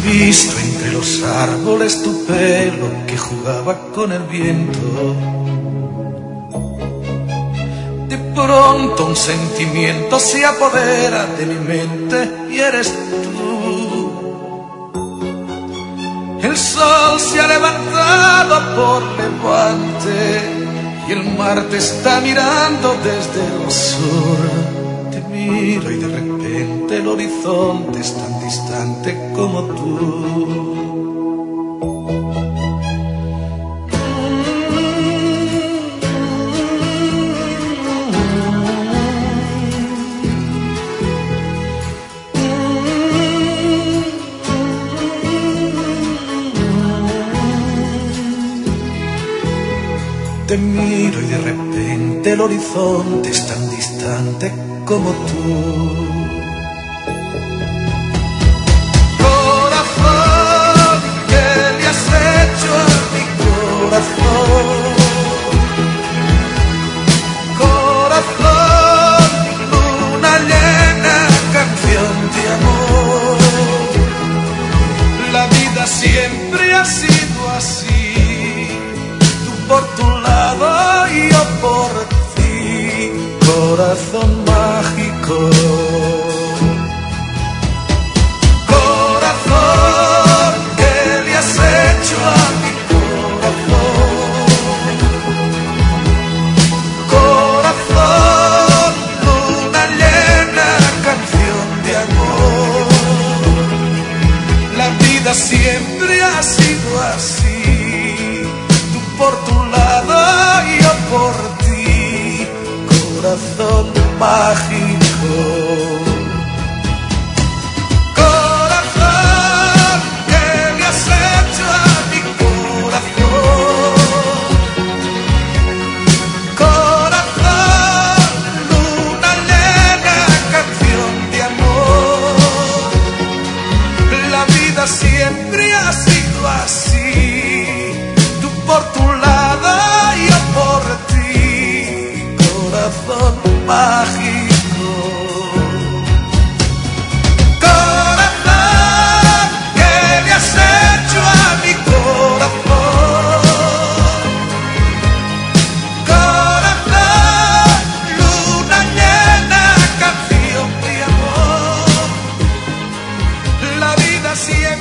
visto entre los árboles tu pelo que jugaba con el viento. De pronto un sentimiento se apodera de mi mente y eres tú. El sol se ha levantado por levante y el mar te está mirando desde el sur. Te miro y de repente el horizonte es tan distante como tú. Te miro y de repente el horizonte es tan distante como tú. Corazón, ¿qué le has hecho a mi corazón? Corazón, luna llena, canción de amor. La vida siempre ha sido así, tú por tu lado y yo por ti, corazón mágico. Corazón, ¿qué le has hecho a mi corazón? Corazón, luna llena, canción de amor. La vida siempre ha sido así, tú por tu lado y yo por ti, corazón mágico. Corazón, ¿qué le has hecho a mi corazón? Corazón, luna llena, canción de amor. La vida siempre ha sido así, tú por tu lado y yo por ti, corazón mágico. Corazón, ¿qué le has hecho a mi corazón? Corazón, luna llena, canción de amor. La vida siempre